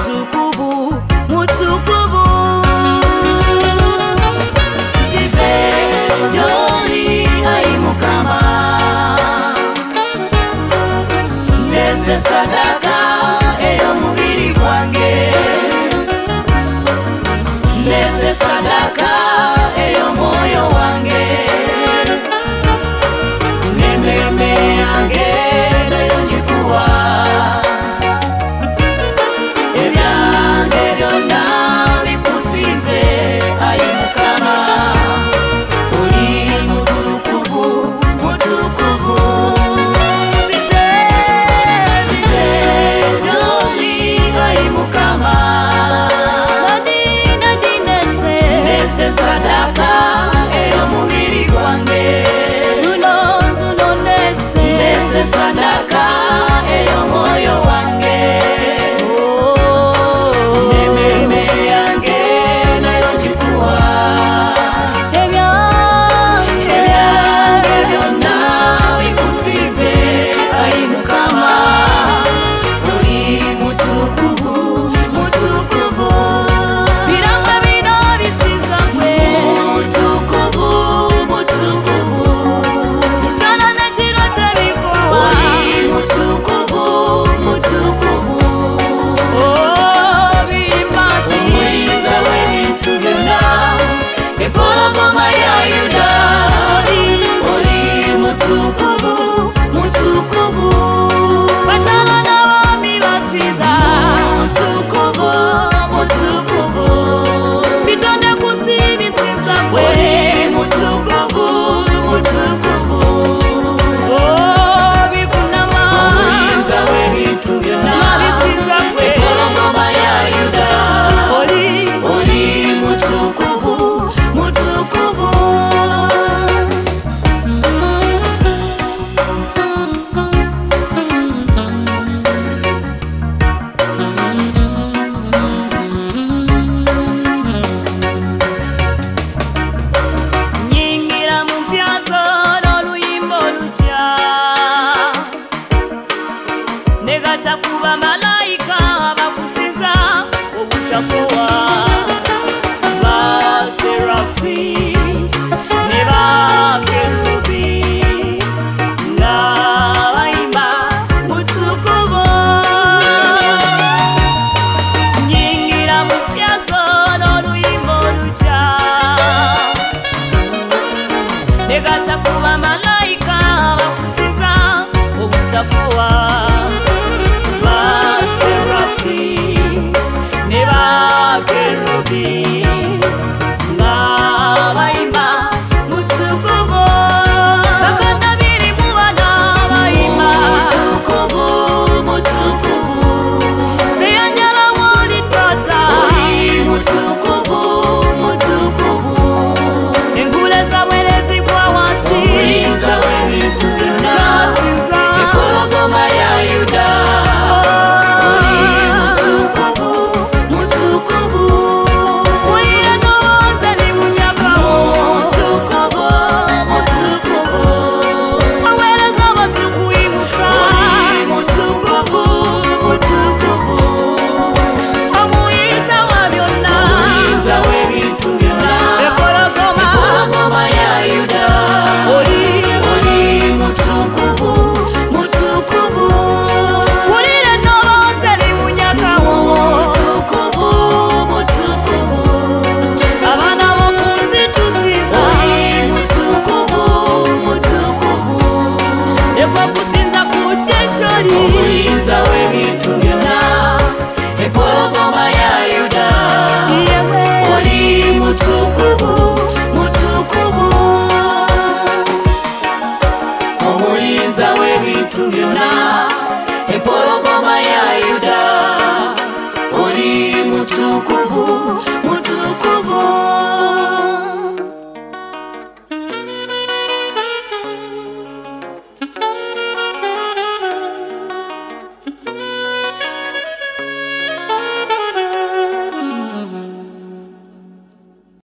mutukuvu, mutukuvu. Zize joli ai Mukama, nese sadaka eyo mubiri gwange, nese sadaka eyo moyo wange, nememe yange nayo njikuwa, ebyange byonna bikusinze ai Mukama, uli mutukuvu, mutukuvu. Zize joli ai Mukama, nese sadaka eyo mubiri gwange, nese sadaka eyo moyo wange, nememe yange nayo njikuwa, ebyange byonna bikusinze ai Mukama, uli mutukuvu, mutukuvu. Biranga bino bisiza gwe, mutukuvu, mutukuvu. Misana na chiro tebikowa, uli mutukuvu, mutukuvu. Oh, birimati omuyinza w'ebintu byonna, empologoma ya Yuda, oli mutukuvu, mutukuvu. Bakyala n'abaami basiza, mutukuvu, mutukuvu. Bitonde kusi bisiza gwe, oli mutukuvu, mutukuvu. Oh, bivunama omuyinza w'ebintu byonna, bisiza gwe, empologoma ya Yuda, oli mutukuvu, mutukuvu. Nyingira mu mpyazo n'oluyimba olutya, negata kuba malayika bakusinza obutakowa, baserafi ne bakerubi nga bayimba mutukuvu. Nyingira mu mpyazo n'oluyimba olutya, negata kuba malayika bakusinza obutakowa, baserafi ne bakerubi nga bayimba mutukuvu. Bakanda biri mu bana bayimba mutukuvu, mutukuvu. Beyanjala woli tata, oli mutukuvu, mutukuvu. Engule zabwerezibwa wansi, omuyinza w'ebintu byonna, empologoma ya Yuda, oli mutukuvu, mutukuvu. Wulira ndowooza limunyagawo, mutukuvu, mutukuvu. Waweereza batukuyimusa, oli mutukuvu, mutukuvu. Omuyinza wa byonna, omuyinza w'ebintu byonna, empologoma ya Yuda, oli mutukuvu, mutukuvu. Wulira ndowooza limunyagawo, mutukuvu, mutukuvu. Abaana b'oku nsi tusinza, oli mutukuvu, mutukuvu. Ekwakusinza ku ky'ekyoli, omuyinza w'ebintu byonna, empologoma ya Yuda, oli mutukuvu, mutukuvu. Omuyinza w'ebintu byonna, empologoma ya Yuda, oli mutukuvu,